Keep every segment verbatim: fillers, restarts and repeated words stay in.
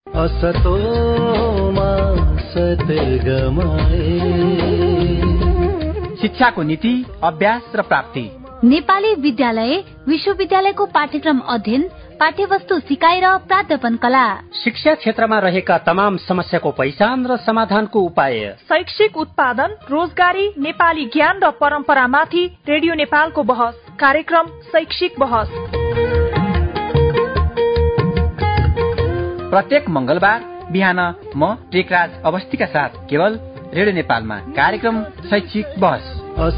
शिक्षाको नीति, अभ्यास र प्राप्ति। नेपाली विद्यालय विश्वविद्यालयको पाठ्यक्रम अध्ययन, पाठ्यवस्तु सिकाइ र प्राध्यापन कला। शिक्षा क्षेत्रमा रहेका तमाम समस्याको पहिचान र समाधानको उपाय। शैक्षिक उत्पादन, रोजगारी, नेपाली ज्ञान र परम्परामाथि रेडियो नेपालको बहस। कार्यक्रम शैक्षिक बहस प्रत्येक मंगलबार बिहान म टेकराज अवस्थीका साथ केवल रेडियो नेपालमा कार्यक्रम शैक्षिक बहस।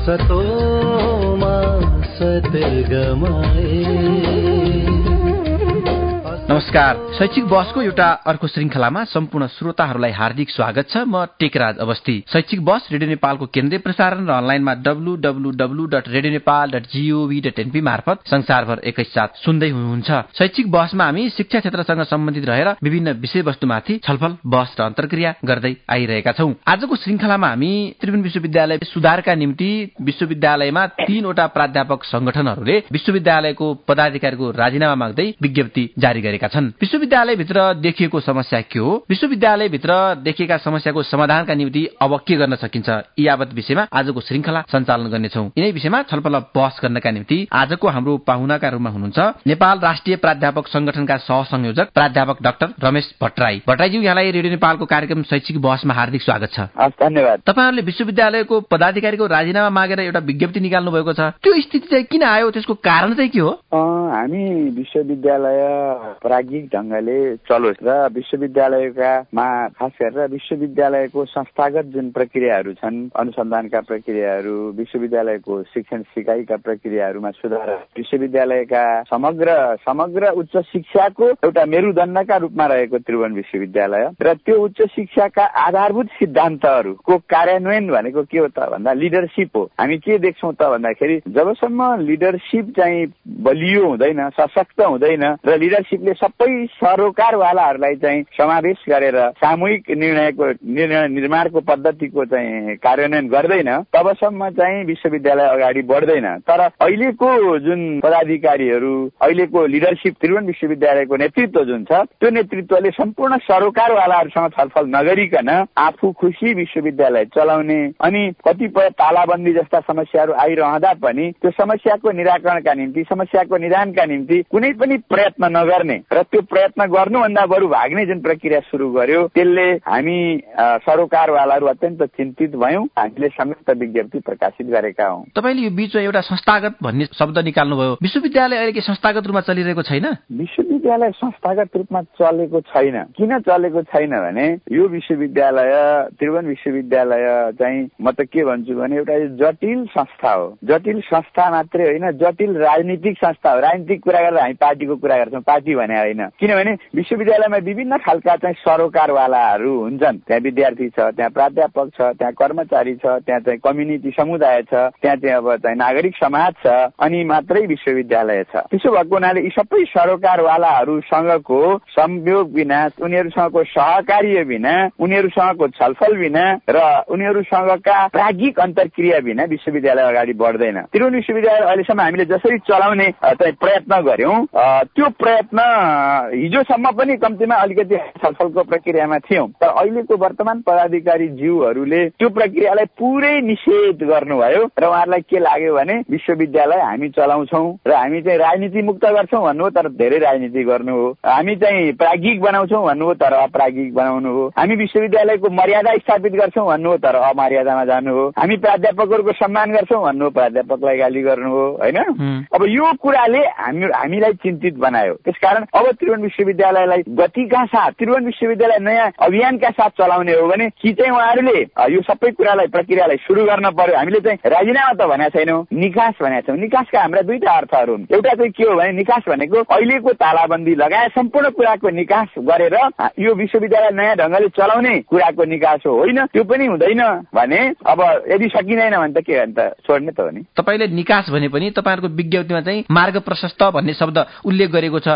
नमस्कार, शैक्षिक बहसको एउटा अर्को श्रृंखलामा सम्पूर्ण श्रोताहरूलाई हार्दिक स्वागत छ। म टेकराज अवस्थी। शैक्षिक बहस रेडियो नेपालको केन्द्रीय प्रसारण र अनलाइनमा W W W dot radio Nepal dot G O V dot NP मार्फत संसारभर एकैसाथ सुन्दै हुनुहुन्छ। शैक्षिक बहसमा हामी शिक्षा क्षेत्रसँग सम्बन्धित रहेर विभिन्न विषयवस्तुमाथि छलफल, बहस र अन्तर्क्रिया गर्दै आइरहेका छौं। आजको श्रृंखलामा हामी त्रिभुवन विश्वविद्यालय सुधारका निम्ति विश्वविद्यालयमा तीनवटा प्राध्यापक संगठनहरूले विश्वविद्यालयको पदाधिकारीको राजीनामा माग्दै विज्ञप्ति जारी गरेका छन्। विश्वविद्यालयभित्र देखिएको समस्या के हो, विश्वविद्यालयभित्र देखिएका समस्याको समाधानका निम्ति अब के गर्न सकिन्छ, यी यावत विषयमा आजको श्रृंखला सञ्चालन गर्नेछौं। यिनै विषयमा छलफल बहस गर्नका निम्ति आजको हाम्रो पाहुनाका रूपमा हुनुहुन्छ नेपाल राष्ट्रिय प्राध्यापक संगठनका सहसंयोजक प्राध्यापक डाक्टर रमेश भट्टराई। भट्टराईज्यू, यहाँलाई रेडियो नेपालको कार्यक्रम शैक्षिक बहसमा हार्दिक स्वागत छ। धन्यवाद। तपाईहरुले विश्वविद्यालयको पदाधिकारीको राजीनामा मागेर एउटा विज्ञप्ति निकाल्नु भएको छ, त्यो स्थिति चाहिँ किन आयो, त्यसको कारण चाहिँ के हो? हामी विश्वविद्यालय प्राज्ञिक ढंगले चलोस् र विश्वविद्यालयकामा खास गरेर विश्वविद्यालयको संस्थागत जुन प्रक्रियाहरू छन्, अनुसन्धानका प्रक्रियाहरू, विश्वविद्यालयको शिक्षण सिकाइका प्रक्रियाहरूमा सुधार, विश्वविद्यालयका समग्र समग्र उच्च शिक्षाको एउटा मेरुदण्डका रूपमा रहेको त्रिभुवन विश्वविद्यालय र त्यो उच्च शिक्षाका आधारभूत सिद्धान्तहरूको कार्यान्वयन भनेको के हो त भन्दा लिडरशिप हो। हामी के देख्छौँ त भन्दाखेरि जबसम्म लिडरशिप चाहिँ बलियो हुँदैन, सशक्त हुँदैन र लिडरशिपले सबै सरोकारवालाहरूलाई चाहिँ समावेश गरेर सामूहिक निर्णयको निर्णय निर्माणको पद्धतिको चाहिँ कार्यान्वयन गर्दैन, तबसम्म चाहिँ विश्वविद्यालय अगाडि बढ्दैन। तर अहिलेको जुन पदाधिकारीहरू, अहिलेको लिडरशिप, त्रिभुवन विश्वविद्यालयको नेतृत्व जुन छ, त्यो नेतृत्वले सम्पूर्ण सरोकारवालाहरूसँग छलफल नगरिकन आफू खुसी विश्वविद्यालय चलाउने अनि कतिपय तालाबन्दी जस्ता समस्याहरू आइरहँदा पनि त्यो समस्याको निराकरणका निम्ति, समस्याको निदानका निम्ति कुनै पनि प्रयत्न नगर्ने र त्यो प्रयत्न गर्नुभन्दा बरु भाग्ने जुन प्रक्रिया सुरु गर्यो, त्यसले हामी सरोकारवालाहरू अत्यन्त चिन्तित भयौं। हामीले संयुक्त विज्ञप्ति प्रकाशित गरेका हौं। तपाईले यो बीचमा एउटा संस्थागत भन्ने शब्द निकाल्नुभयो। विश्वविद्यालय अहिले के संस्थागत रूपमा चलिरहेको छैन? विश्वविद्यालय संस्थागत रूपमा चलेको छैन। किन चलेको छैन भने यो विश्वविद्यालय, त्रिभुवन विश्वविद्यालय चाहिँ म त के भन्छु भने एउटा जटिल संस्था हो। जटिल संस्था मात्रै होइन, जटिल राजनीतिक संस्था हो। राजनीतिक कुरा गरेर हामी पार्टीको कुरा गर्छौँ, पार्टी भने होइन। किनभने विश्वविद्यालयमा विभिन्न खालका चाहिँ सरोकारवालाहरू हुन्छन्। त्यहाँ विद्यार्थी छ, त्यहाँ प्राध्यापक छ, त्यहाँ कर्मचारी छ, त्यहाँ चाहिँ कम्युनिटी समुदाय छ, त्यहाँ चाहिँ अब चाहिँ नागरिक समाज छ, अनि मात्रै विश्वविद्यालय छ। त्यसो भएको हुनाले यी सबै सरोकारवालाहरूसँगको संयोग बिना, उनीहरूसँगको सहकार्य बिना, उनीहरूसँगको छलफल बिना र उनीहरूसँगका प्राज्ञिक अन्तर्क्रिया बिना विश्वविद्यालय अगाडि बढ्दैन। त्रिभुवन विश्वविद्यालय अहिलेसम्म हामीले जसरी चलाउने चाहिँ प्रयत्न गर्यौं, त्यो प्रयत्न हिजोसम्म पनि कम्तीमा अलिकति छलफलको प्रक्रियामा थियौं। तर अहिलेको वर्तमान पदाधिकारी ज्यूहरूले त्यो प्रक्रियालाई पुरै निषेध गर्नुभयो र उहाँहरूलाई के लाग्यो भने विश्वविद्यालय हामी चलाउँछौं र हामी चाहिँ राजनीति मुक्त गर्छौं भन्नु हो, तर धेरै राजनीति गर्नु हो। हामी चाहिँ प्राज्ञिक बनाउँछौं भन्नु हो, तर अप्राज्ञिक बनाउनु हो। हामी विश्वविद्यालयको मर्यादा स्थापित गर्छौं भन्नु हो, तर अमर्यादामा जानु हो। हामी प्राध्यापकहरूको सम्मान गर्छौं भन्नु हो, प्राध्यापकलाई गाली गर्नु हो, हैन? अब यो कुराले हामी हामीलाई चिन्तित बनायो। त्यसकारण अब त्रिभुवन विश्वविद्यालयलाई गतिका साथ, त्रिभुवन विश्वविद्यालय नयाँ अभियानका साथ चलाउने हो भने कि चाहिँ उहाँहरूले यो सबै कुरालाई, प्रक्रियालाई सुरु गर्न पर्यो। हामीले चाहिँ राजीनामा त भनेका छैनौं, निकास भनेका छौं। निकासका हाम्रा दुईटा अर्थहरू हुन्। एउटा चाहिँ के हो भने निकास भनेको अहिलेको तालाबन्दी लगायत सम्पूर्ण कुराको निकास गरेर यो विश्वविद्यालय नयाँ ढंगले चलाउने कुराको निकास हो। होइन, त्यो पनि हुँदैन भने अब यदि सकिँदैन भने त के अन्त छोड्ने त हो नि। तपाईले निकास भने पनि तपाईहरुको विज्ञप्तिमा चाहिँ मार्ग प्रशस्त भन्ने शब्द उल्लेख गरेको छ। त्यो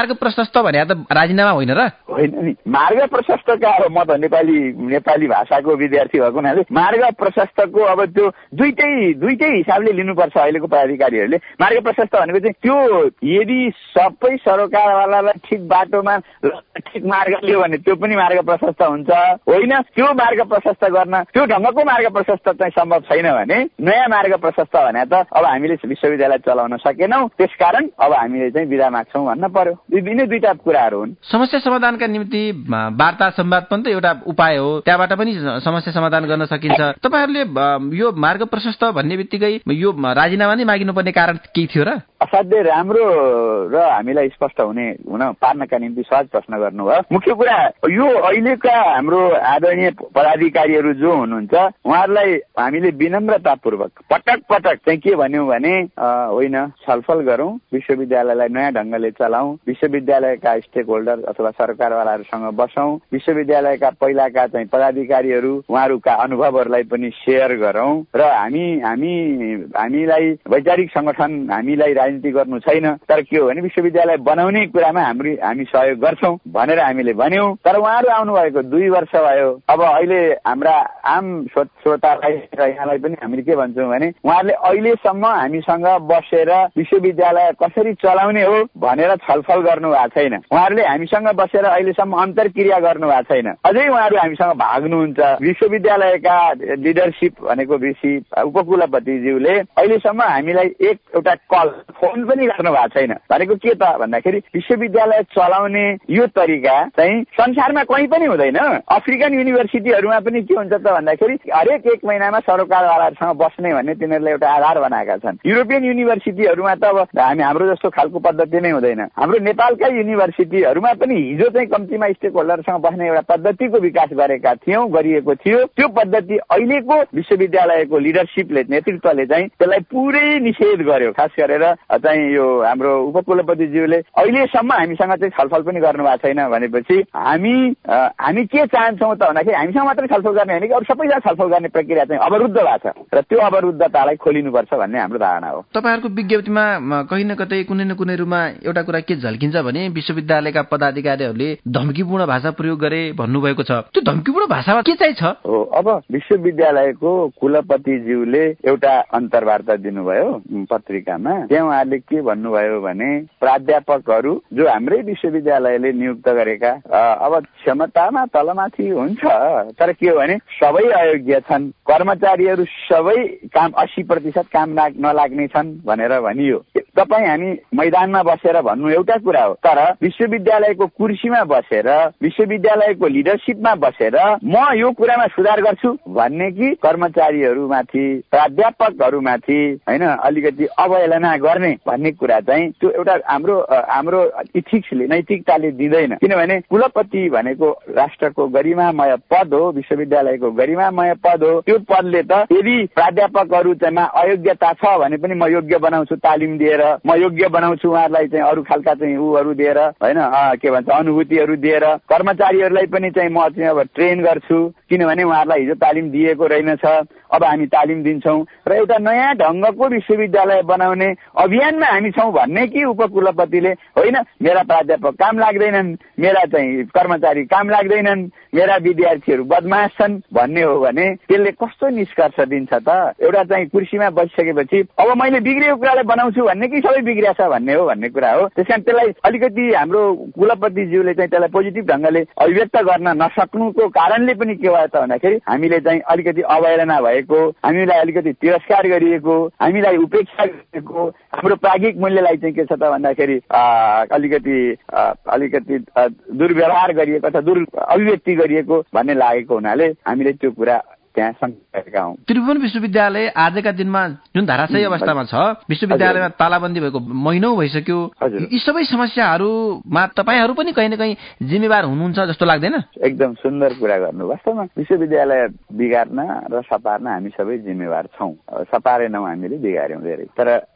मार्ग प्रशस्त भने त राजीनामा होइन र? होइन नि, मार्ग प्रशस्तका अब म त नेपाली नेपाली भाषाको विद्यार्थी भएको हुनाले मार्ग प्रशस्तको अब त्यो दुईटै दुईटै हिसाबले लिनुपर्छ अहिलेको पदाधिकारीहरूले। मार्ग प्रशस्त भनेको चाहिँ त्यो यदि सबै सरोकारवालालाई ठिक बाटोमा ठिक मार्ग लियो भने त्यो पनि मार्ग प्रशस्त हुन्छ, होइन त्यो मार्ग प्रशस्त गर्न त्यो ढङ्गको मार्ग प्रशस्त चाहिँ सम्भव छैन भने नयाँ मार्ग प्रशस्त भने त अब हामीले विश्वविद्यालय चलाउन सकेनौँ, त्यसकारण अब हामीले चाहिँ बिदा माग्छौँ भन्न पर्यो। यिनै दुईटा कुराहरू हुन्। समस्या समाधानका निम्ति वार्ता संवाद पनि त एउटा उपाय हो, त्यहाँबाट पनि समस्या समाधान गर्न सकिन्छ। तपाईँहरूले यो मार्ग प्रशस्त भन्ने बित्तिकै यो राजीनामा नै मागिनुपर्ने कारण के थियो र? असाध्यै राम्रो र हामीलाई स्पष्ट हुने हुन पार्नका निम्ति सहज प्रश्न गर्नुभयो। मुख्य कुरा यो अहिलेका हाम्रो आदरणीय पदाधिकारीहरू जो हुनुहुन्छ उहाँहरूलाई हामीले विनम्रतापूर्वक पटक पटक चाहिँ के भन्यौँ भने होइन, छलफल गरौँ, विश्वविद्यालयलाई नयाँ ढङ्गले चलाउँ, विश्वविद्यालयका स्टेक होल्डर अथवा सरकारवालाहरूसँग बसौँ, विश्वविद्यालयका पहिलाका चाहिँ पदाधिकारीहरू उहाँहरूका अनुभवहरूलाई पनि सेयर गरौँ र हामी हामी हामीलाई वैचारिक सङ्गठन हामीलाई राजनीति गर्नु छैन, तर के हो भने विश्वविद्यालय बनाउने कुरामा हाम्रो हामी सहयोग गर्छौँ भनेर हामीले भन्यौँ। तर उहाँहरू आउनुभएको दुई वर्ष भयो। अब अहिले हाम्रा आम श्रोतालाई र यहाँलाई पनि हामीले के भन्छौँ भने उहाँहरूले अहिलेसम्म हामीसँग बसेर विश्वविद्यालय कसरी चलाउने हो भनेर छलफल गर्नु भएको छैन। उहाँहरूले हामीसँग बसेर अहिलेसम्म अन्तर्क्रिया गर्नु भएको छैन। अझै उहाँहरू हामीसँग भाग्नुहुन्छ। विश्वविद्यालयका लिडरसिप भनेको ऋषि उपकुलपतिज्यूले अहिलेसम्म हामीलाई एक एउटा कल फोन पनि गर्नु भएको छैन। भनेको के त भन्दाखेरि विश्वविद्यालय चलाउने यो तरिका चाहिँ संसारमा कहीँ पनि हुँदैन। अफ्रिकन युनिभर्सिटीहरूमा पनि के हुन्छ त भन्दाखेरि हरेक एक महिनामा सरोकारवालाहरूसँग बस्ने भन्ने तिनीहरूले एउटा आधार बनाएका छन्। युरोपियन युनिभर्सिटीहरूमा त अब हामी हाम्रो जस्तो खालको पद्धति नै हुँदैन। हाम्रो नेपालका युनिभर्सिटीहरूमा पनि हिजो चाहिँ कम्तीमा स्टेक होल्डरसँग बस्ने एउटा पद्धतिको विकास गरेका थियौँ गरिएको थियो। त्यो पद्धति अहिलेको विश्वविद्यालयको लिडरसिपले नेतृत्वले चाहिँ त्यसलाई पुरै निषेध गर्यो। खास गरेर चाहिँ यो हाम्रो उपकुलपतिज्यूले अहिलेसम्म हामीसँग चाहिँ छलफल पनि गर्नु भएको छैन भनेपछि हामी हामी के चाहन्छौँ त भन्दाखेरि हामीसँग मात्रै छलफल गर्ने होइन कि अरू सबैजना छलफल गर्ने प्रक्रिया चाहिँ अवरुद्ध भएको छ र त्यो अवरुद्धतालाई खोलिनुपर्छ भन्ने हाम्रो धारणा हो। तपाईँहरूको विज्ञप्तिमा कहीँ न कतै कुनै न कुनै रूपमा एउटा कुरा के झल्किन्छ भने विश्वविद्यालयका पदाधिकारीहरूले धम्कीपूर्ण भाषा प्रयोग गरे भन्नुभएको छ। त्यो धम्कीपूर्ण भाषामा के चाहिँ छ? हो, अब विश्वविद्यालयको कुलपतिज्यूले एउटा अन्तर्वार्ता दिनुभयो पत्रिकामा। त्यहाँ उहाँहरूले के भन्नुभयो भने प्राध्यापकहरू जो हाम्रै विश्वविद्यालयले नियुक्त गरेका अब क्षमतामा तलमाथि हुन्छ, तर के हो भने सबै अयोग्य छन्, कर्मचारीहरू सबै काम अस्सी प्रतिशत काम नलाग्ने छन् भनेर भनियो। तपाईँ हामी मैदानमा बसेर भन्नु एउटा कुरा हो, तर विश्वविद्यालयको कुर्सीमा बसेर विश्वविद्यालयको लिडरसिपमा बसेर म यो कुरामा सुधार गर्छु भन्ने कि कर्मचारीहरूमाथि प्राध्यापकहरूमाथि होइन अलिकति अवहेलना गर्ने भन्ने कुरा चाहिँ त्यो एउटा हाम्रो हाम्रो इथिक्सले नैतिकताले दिँदैन। किनभने कुलपति भनेको राष्ट्रको गरिमामय पद हो, विश्वविद्यालयको गरिमामय पद हो। त्यो पदले त यदि प्राध्यापकहरू चाहिँ अयोग्यता छ भने पनि म योग्य बनाउँछु तालिम दिएर, म योग्य बनाउँछु उहाँहरूलाई चाहिँ अरू खालका चाहिँ ऊहरू दिएर होइन के भन्छ अनुभूतिहरू दिएर, कर्मचारीहरूलाई पनि चाहिँ म चाहिँ अब ट्रेन गर्छु किनभने उहाँहरूलाई हिजो तालिम दिएको रहेनछ, अब हामी तालिम दिन्छौँ र एउटा नयाँ ढङ्गको विश्वविद्यालय बनाउने अभियानमा हामी छौँ भन्ने कि उपकुलपतिले होइन मेरा प्राध्यापक काम लाग्दैनन्, मेरा चाहिँ कर्मचारी काम लाग्दैनन्, मेरा विद्यार्थीहरू बदमास छन् भन्ने हो भने त्यसले कस्तो निष्कर्ष दिन्छ त? एउटा चाहिँ कुर्सीमा बसिसकेपछि अब मैले बिग्रेको कुरालाई बनाउँछु भन्ने कि सबै बिग्रिया छ भन्ने हो भन्ने कुरा हो। त्यस कारण त्यसलाई अलिकति हाम्रो कुलपतिज्यूले चाहिँ त्यसलाई पोजिटिभ ढङ्गले अभिव्यक्त गर्न नसक्नुको कारणले पनि के भयो त भन्दाखेरि हामीले चाहिँ अलिकति अवहेलना भएको, हामीलाई अलिकति तिरस्कार गरिएको, हामीलाई उपेक्षा गरिएको, हाम्रो प्राज्ञिक मूल्यलाई चाहिँ के छ त भन्दाखेरि अलिकति अलिकति दुर्व्यवहार गरिएको अथवा दुर अभिव्यक्ति गरिएको भन्ने लागेको हुनाले हामीले त्यो कुरा त्यहाँ संकेतका हौं। त्रिभुवन विश्वविद्यालय आजका दिनमा जुन धाराशायी अवस्थामा छ, विश्वविद्यालयमा तालाबन्दी भएको महिनौ भइसक्यो, यी सबै समस्याहरूमा तपाईहरू पनि कहीँ न कहीँ जिम्मेवार हुनुहुन्छ जस्तो लाग्दैन? एकदम सुन्दर कुरा गर्नु। वास्तवमा विश्वविद्यालय बिगार्न र सपार्न हामी सबै जिम्मेवार छौँ। सपारेनौँ हामीले, बिगार्यौँ धेरै। तर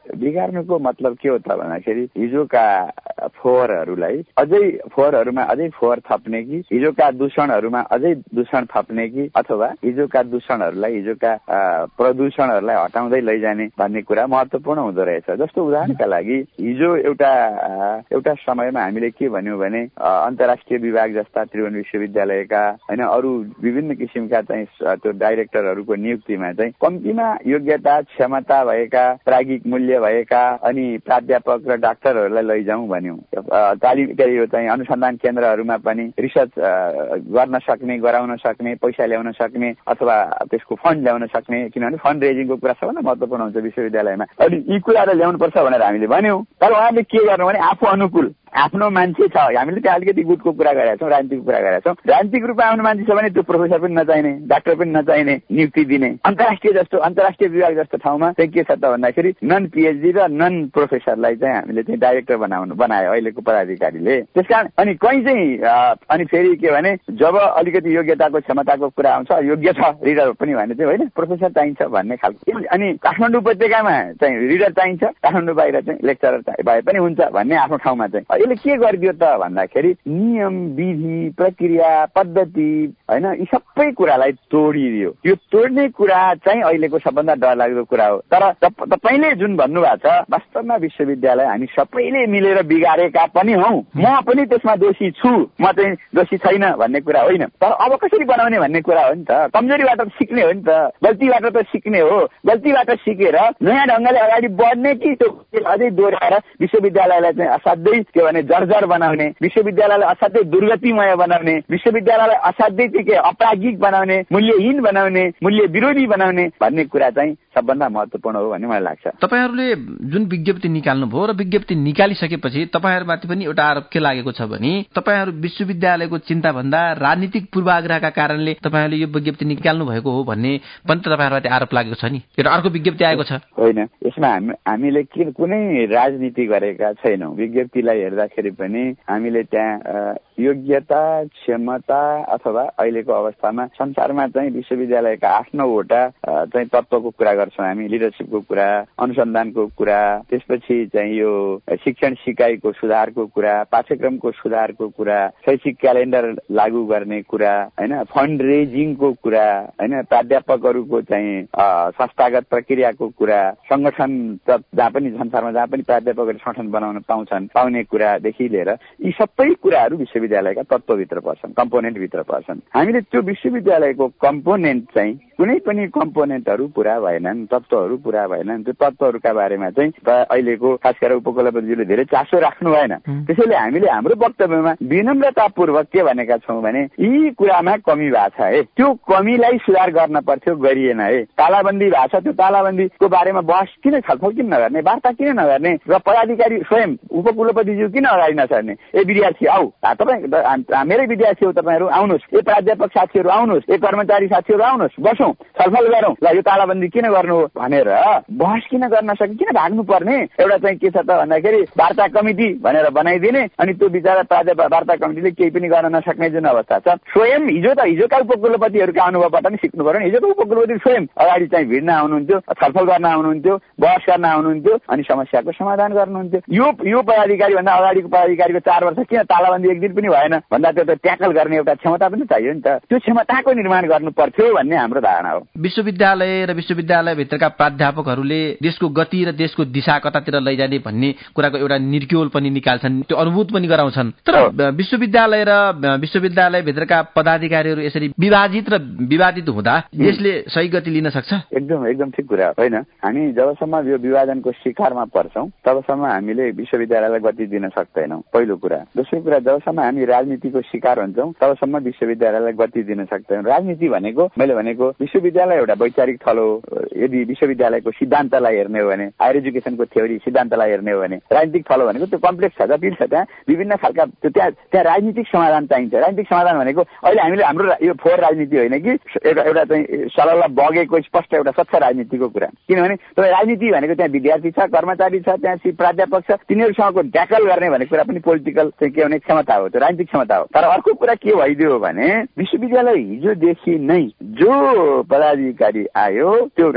बिगार्नुको मतलब के हो त भन्दाखेरि हिजोका फोहोरहरूलाई अझै फोहोरहरूमा अझै फोहोर थप्ने कि हिजोका दूषणहरूमा अझै दूषण थप्ने कि अथवा हिजोका दूषणहरूलाई हिजोका प्रदूषणहरूलाई हटाउँदै लैजाने भन्ने कुरा महत्त्वपूर्ण हुँदो रहेछ। जस्तो उदाहरणका लागि हिजो एउटा एउटा समयमा हामीले के भन्यौँ भने अन्तर्राष्ट्रिय विभाग जस्ता त्रिभुवन विश्वविद्यालयका होइन अरू विभिन्न किसिमका चाहिँ त्यो डाइरेक्टरहरूको नियुक्तिमा चाहिँ कम्तीमा योग्यता क्षमता भएका प्राज्ञिक मूल्य भएका अनि प्राध्यापक र डाक्टरहरूलाई लैजाउँ भन्यौँ। तालिम यो चाहिँ अनुसन्धान केन्द्रहरूमा पनि रिसर्च गर्न सक्ने गराउन सक्ने पैसा ल्याउन सक्ने अथवा त्यसको फन्ड ल्याउन सक्ने, किनभने फन्ड रेजिङको कुरा सबभन्दा महत्त्वपूर्ण हुन्छ विश्वविद्यालयमा। अनि यी कुराहरू ल्याउनुपर्छ भनेर हामीले भन्यौँ। तर उहाँले के गर्नु भने आफू अनुकूल आफ्नो मान्छे छ। हामीले त्यहाँ अलिकति गुटको कुरा गरेका छौँ, राजनीतिको कुरा गरेका छौँ। राजनीतिक रूपमा आउने मान्छे छ भने त्यो प्रोफेसर पनि नचाहिने, डाक्टर पनि नचाहिने नियुक्ति दिने। अन्तर्राष्ट्रिय जस्तो अन्तर्राष्ट्रिय विभाग जस्तो ठाउँमा चाहिँ के छ त भन्दाखेरि नन पिएचडी र नन प्रोफेसरलाई चाहिँ हामीले चाहिँ डाइरेक्टर बनाउनु बनायो अहिलेको पदाधिकारीले। त्यसकारण अनि कहीँ चाहिँ अनि फेरि के भने जब अलिकति योग्यताको क्षमताको कुरा आउँछ, योग्य छ रिडर पनि भने चाहिँ होइन प्रोफेसर चाहिन्छ भन्ने खालको। अनि काठमाडौँ उपत्यकामा चाहिँ रिडर चाहिन्छ, काठमाडौँ बाहिर चाहिँ लेक्चरर भए पनि हुन्छ भन्ने आफ्नो ठाउँमा चाहिँ यसले के गरिदियो त भन्दाखेरि नियम विधि प्रक्रिया पद्धति होइन यी सबै कुरालाई तोडिदियो। यो तोड्ने कुरा चाहिँ अहिलेको सबभन्दा डरलाग्दो कुरा हो। तर तपाईँले जुन भन्नुभएको छ वास्तवमा विश्वविद्यालय हामी सबैले मिलेर बिगारेका पनि हौ, म पनि त्यसमा दोषी छु, म चाहिँ दोषी छैन भन्ने कुरा होइन। तर अब कसरी बनाउने भन्ने कुरा हो नि त। कमजोरीबाट त सिक्ने हो नि त, गल्तीबाट त सिक्ने हो। गल्तीबाट सिकेर नयाँ ढङ्गले अगाडि बढ्ने कि त्यो अझै दोहोऱ्याएर विश्वविद्यालयलाई चाहिँ असाध्यै के भने जर्जर बनाउने, विश्वविद्यालयलाई असाध्यै दुर्गतिमय बनाउने, विश्वविद्यालयलाई असाध्यै के अपराजिक बनाउने, मूल्यहीन बनाउने, मूल्य विरोधी बनाउने भन्ने कुरा चाहिँ सबभन्दा महत्त्वपूर्ण हो भन्ने मलाई लाग्छ। तपाईँहरूले जुन विज्ञप्ति निकाल्नुभयो र विज्ञप्ति निकालिसकेपछि तपाईँहरूमाथि पनि एउटा आरोप के लागेको छ भने तपाईँहरू विश्वविद्यालयको चिन्ता भन्दा राजनीतिक पूर्वाग्रहका कारणले तपाईँहरूले यो विज्ञप्ति निकाल्नु भएको हो भन्ने पनि त तपाईँहरूमाथि आरोप लागेको छ नि। एउटा अर्को विज्ञप्ति आएको छ होइन। यसमा हामीले कुनै राजनीति गरेका छैनौँ। विज्ञप्तिलाई हेर्दाखेरि पनि हामीले त्यहाँ योग्यता क्षमता अथवा अहिलेको अवस्थामा संसारमा चाहिँ विश्वविद्यालयका आठ नौवटा चाहिँ तत्त्वको कुरा गर्छौँ हामी। लिडरसिपको कुरा, अनुसन्धानको कुरा, त्यसपछि चाहिँ यो शिक्षण सिकाइको सुधारको कुरा, पाठ्यक्रमको सुधारको कुरा, शैक्षिक क्यालेन्डर लागू गर्ने कुरा होइन, फन्ड रेजिङको कुरा होइन, प्राध्यापकहरूको चाहिँ संस्थागत प्रक्रियाको कुरा, संगठन जहाँ पनि संसारमा जहाँ पनि प्राध्यापकहरू संगठन बनाउन पाउँछन् पाउने कुरादेखि लिएर यी सबै कुराहरू विश्वविद्यालयका तत्त्वभित्र पर्छन्, कम्पोनेन्टभित्र पर्छन्। हामीले त्यो विश्वविद्यालयको कम्पोनेन्ट चाहिँ कुनै पनि कम्पोनेन्टहरू पूरा भएनन्, तत्त्वहरू पूरा भएनन्। त्यो तत्त्वहरूका बारेमा चाहिँ अहिलेको खास गरेर उपकुलपतिज्यूले धेरै चासो राख्नु भएन। त्यसैले हामीले हाम्रो वक्तव्यमा विनम्रतापूर्वक के भनेका छौँ भने यी कुरामा कमी भएको छ है, त्यो कमीलाई सुधार गर्न पर्थ्यो, गरिएन है। तालाबन्दी भएको छ, त्यो तालाबन्दीको बारेमा बहस किन छलफल किन नगर्ने, वार्ता किन नगर्ने र पदाधिकारी स्वयं उपकुलपतिज्यू किन अगाडि नसर्ने। ए विद्यार्थी आऊ, तपाईँ मेरै विद्यार्थी हो, तपाईँहरू आउनुहोस्, ए प्राध्यापक साथीहरू आउनुहोस्, ए कर्मचारी साथीहरू आउनुहोस्, बसौँ छलफल गरौँ, ल यो तालाबन्दी किन गर्नु हो भनेर बहस किन गर्न सके, किन भाग्नु पर्ने। एउटा चाहिँ के छ त भन्दाखेरि वार्ता कमिटी भनेर बनाइदिने अनि त्यो बिचरा प्राध्यापक वार्ता कमिटीले केही पनि गर्न नसक्ने जुन अवस्था छ। स्वयं हिजो त हिजोका उपकुलपतिहरूका अनुभवबाट पनि सिक्नु पर्यो नि। हिजोको उपकुलपति स्वयं अगाडि चाहिँ भिड्न आउनुहुन्थ्यो, छलफल गर्न आउनुहुन्थ्यो, बहस गर्न आउनुहुन्थ्यो अनि समस्याको समाधान गर्नुहुन्थ्यो। यो यो पदाधिकारी भन्दा अगाडिको पदाधिकारीको चार वर्ष किन तालाबन्दी एक दिन पनि भएन भन्दा त्यो त ट्याकल गर्ने एउटा क्षमता पनि चाहियो नि त। त्यो क्षमताको निर्माण गर्नु पर्थ्यो भन्ने हाम्रो धारणा हो। विश्वविद्यालय र विश्वविद्यालयभित्रका प्राध्यापकहरूले देशको गति र देशको दिशा कतातिर लैजाने भन्ने कुराको एउटा निर्क्योल पनि निकाल्छन्, त्यो अनुभूत पनि गराउँछन्। तर विश्वविद्यालय र विश्वविद्यालयभित्रका पदाधिकारीहरू यसरी विभाजित र विवादित हुँदा देशले सही गति लिन सक्छ? एकदम एकदम ठिक कुरा होइन। हामी जबसम्म यो विभाजनको शिकारमा पर्छौँ तबसम्म हामीले विश्वविद्यालयलाई गति दिन सक्दैनौँ, पहिलो कुरा। दोस्रो कुरा, जबसम्म हामी राजनीतिको शिकार हुन्छौँ तबसम्म विश्वविद्यालयलाई गति दिन सक्दैनौँ। राजनीति भनेको मैले भनेको विश्वविद्यालय एउटा वैचारिक थलो हो। यदि विश्वविद्यालयको सिद्धान्तलाई हेर्ने हो भने, हायर एजुकेसनको थ्योरी सिद्धान्तलाई हेर्ने हो भने राजनीतिक थलो भनेको त्यो कम्प्लेक्स छ, जटिल छ। त्यहाँ विभिन्न खालका त्यहाँ त्यहाँ राजनीतिक समाधान चाहिन्छ। राजनीतिक समाधान भनेको अहिले हामीले हाम्रो यो फोहोर राजनीति होइन कि एउटा एउटा चाहिँ सरल बगेको स्पष्ट एउटा स्वच्छ राजनीतिको कुरा। किनभने तपाईँ राजनीति भनेको त्यहाँ विद्यार्थी छ, कर्मचारी छ, त्यहाँ प्राध्यापक छ, तिनीहरूसँगको ट्याकल गर्ने भन्ने कुरा पनि पोलिटिकल चाहिँ के भने क्षमता हो, त्यो राजनीतिक क्षमता हो। तर अर्को कुरा के भइदियो भने विश्वविद्यालय हिजोदेखि नै जो पदाधिकारी आयो त्यो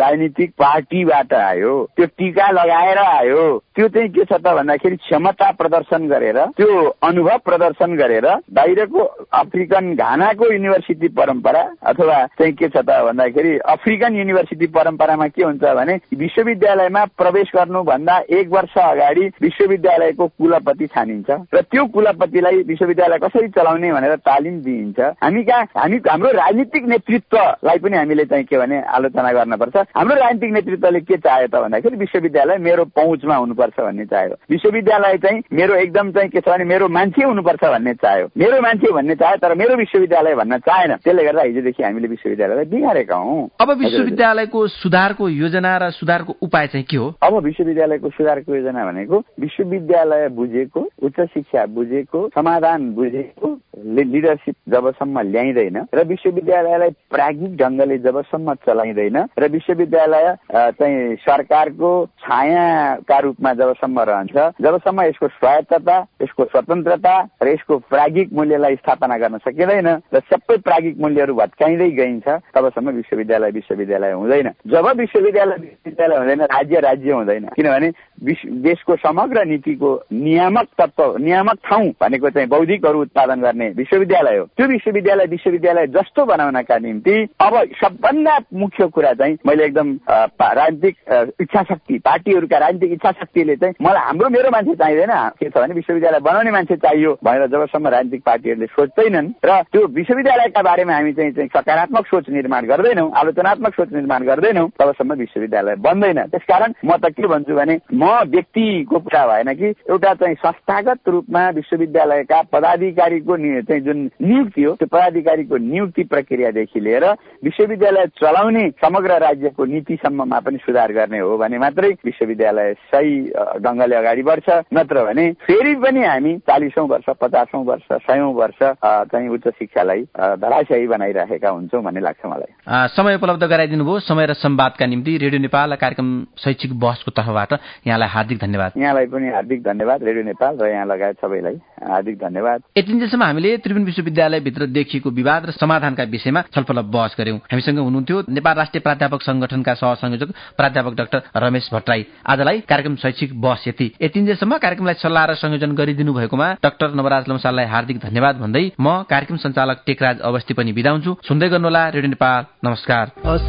राजनीतिक पार्टीबाट आयो, त्यो टीका लगाएर आयो, त्यो चाहिँ के छ त भन्दाखेरि क्षमता प्रदर्शन गरेर, त्यो अनुभव प्रदर्शन गरेर बाहिरको अफ्रिकन घानाको युनिभर्सिटी परम्परा अथवा चाहिँ के छ त भन्दाखेरि अफ्रिकन युनिभर्सिटी परम्परामा के हुन्छ भने विश्वविद्यालयमा प्रवेश गर्नुभन्दा एक वर्ष अगाडि विश्वविद्यालयको कुलपति छानिन्छ र त्यो कुलपतिलाई विश्वविद्यालय कसरी चलाउने भनेर तालिम दिइन्छ। हामी कहाँ हामी हाम्रो राजनीतिक नेतृत्वलाई पनि हामीले चाहिँ के भने आलोचना गर्नुपर्छ। हाम्रो राजनीतिक नेतृत्वले के चाह्यो त भन्दाखेरि विश्वविद्यालय मेरो पहुँचमा हुनुपर्छ भन्ने चाह्यो, विश्वविद्यालय चाहिँ मेरो एकदम चाहिँ के छ भने मेरो मान्छे हुनुपर्छ भन्ने चाह्यो, मेरो मान्छे भन्ने चाह्यो तर मेरो विश्वविद्यालय भन्न चाहेन। त्यसले गर्दा हिजोदेखि हामीले विश्वविद्यालयलाई बिगारेका हौँ। अब विश्वविद्यालयको सुधारको योजना र सुधारको उपाय चाहिँ के हो? अब विश्वविद्यालयको सुधारको योजना भनेको विश्वविद्यालय बुझेको, उच्च शिक्षा बुझेको, समाधान बुझेको लिडरसिप जबसम्म ल्याइँदैन र विश्वविद्यालयलाई प्राज्ञिक ढङ्गले जबसम्म चलाइँदैन र विश्वविद्यालय चाहिँ सरकारको छायाका रूपमा जबसम्म रहन्छ, जबसम्म यसको स्वायत्तता, यसको स्वतन्त्रता र यसको प्राज्ञिक मूल्यलाई स्थापना गर्न सकिँदैन र सबै प्राज्ञिक मूल्यहरू भत्काइँदै गइन्छ, तबसम्म विश्वविद्यालय विश्वविद्यालय हुँदैन। जब विश्वविद्यालय विश्वविद्यालय हुँदैन, राज्य राज्य हुँदैन। किनभने देशको समग्र नीतिको नियामक तत्व, नियामक ठाउँ भनेको चाहिँ बौद्धिकहरू उत्पादन गर्ने विश्वविद्यालय हो। त्यो विश्वविद्यालय विश्वविद्यालय जस्तो बनाउनका निम्ति अब सबभन्दा मुख्य कुरा चाहिँ मैले एकदम राजनीतिक इच्छा शक्ति, पार्टीहरूका राजनीतिक इच्छा शक्तिले चाहिँ मलाई हाम्रो मेरो मान्छे चाहिँदैन, के छ भने विश्वविद्यालय बनाउने मान्छे चाहियो भनेर जबसम्म राजनीतिक पार्टीहरूले सोच्दैनन् र त्यो विश्वविद्यालयका बारेमा हामी चाहिँ सकारात्मक सोच निर्माण गर्दैनौँ, आलोचनात्मक सोच निर्माण गर्दैनौँ, तबसम्म विश्वविद्यालय बन्दैन। त्यसकारण म त के भन्छु भने म व्यक्तिको कुरा भएन कि एउटा चाहिँ संस्थागत रूपमा विश्वविद्यालयका पदाधिकारीको चाहिँ जुन नियुक्ति हो, त्यो पदाधिकारीको नियुक्ति प्रक्रियादेखि लिएर विश्वविद्यालय चलाउने समग्र राज्यको नीतिसम्ममा पनि सुधार गर्ने हो भने मात्रै विश्वविद्यालय सही ढङ्गले अगाडि बढ्छ। नत्र भने फेरि पनि हामी चालिसौँ वर्ष, पचासौँ वर्ष, सयौं वर्ष चाहिँ उच्च शिक्षालाई धराशायी बनाइरहेका हुन्छौँ भन्ने लाग्छ मलाई। समय उपलब्ध गराइदिनु भयो। समय र संवादका निम्ति रेडियो नेपाल कार्यक्रम शैक्षिक बहसको तर्फबाट यहाँलाई हार्दिक धन्यवाद। यहाँलाई पनि हार्दिक धन्यवाद, रेडियो नेपाल र यहाँ लगायत सबैलाई हार्दिक धन्यवाद। यतिन्जेलसम्म हामीले त्रिभुवन विश्वविद्यालयभित्र देखिएको विवाद र समाधानका विषयमा छलफल बहस गर्यौं। हामीसँग हुनुहुन्थ्यो नेपाल राष्ट्रिय प्राध्यापक संगठनका सहसंयोजक प्राध्यापक डाक्टर रमेश भट्टराई। आजलाई कार्यक्रम शैक्षिक बहस यति। यतिन्जेलसम्म कार्यक्रमलाई सल्लाह र संयोजन गरिदिनु भएकोमा डाक्टर नवराज लम्साललाई हार्दिक धन्यवाद भन्दै म कार्यक्रम सञ्चालक टेकराज अवस्थी पनि बिदा हुन्छु। सुन्दै गर्नुहोला रेडियो नेपाल। नमस्कार।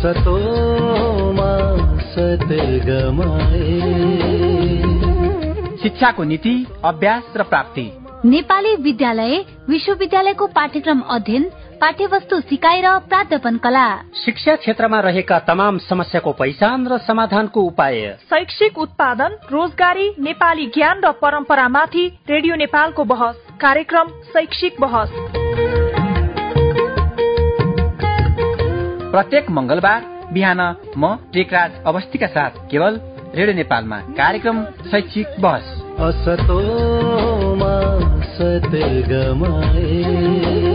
शिक्षाको नीति, अभ्यास र प्राप्ति, नेपाली विद्यालय विश्वविद्यालयको पाठ्यक्रम अध्ययन, पाठ्यवस्तु सिकाइ र प्राध्यापन कला, शिक्षा क्षेत्रमा रहेका तमाम समस्याको पहिचान र समाधानको उपाय, शैक्षिक उत्पादन, रोजगारी, नेपाली ज्ञान र परम्परामाथि रेडियो नेपालको बहस। कार्यक्रम शैक्षिक बहस प्रत्येक मंगलबार बिहान म टेकराज अवस्थीका साथ केवल रेडियो नेपालमा कार्यक्रम शैक्षिक बहस। असतोमा सद्गमय